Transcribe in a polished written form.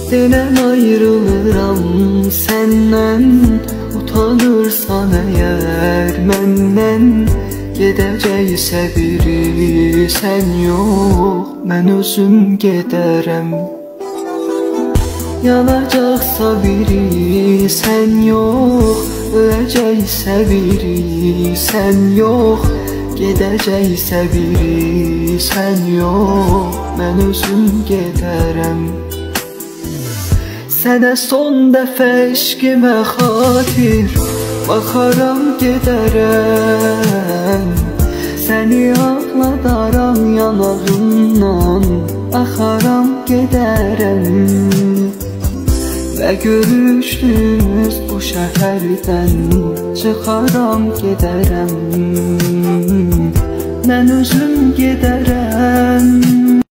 Denən ayrılıram səndən, utanırsan əgər məndən. Gedəcəksə biri sən yox, mən özüm gedərəm. Yanacaqsa biri sən yox, öləcəksə biri sən yox. Gedəcəksə biri sən yox, mən özüm gedərəm. Sənə son dəfə eşqimə xatir baxaram gedərəm. Səni ağladaram yanağımdan, axaram gedərəm. Və görüşdüyümüz bu şəhərdən çıxaram gedərəm. Mən özüm gedərəm.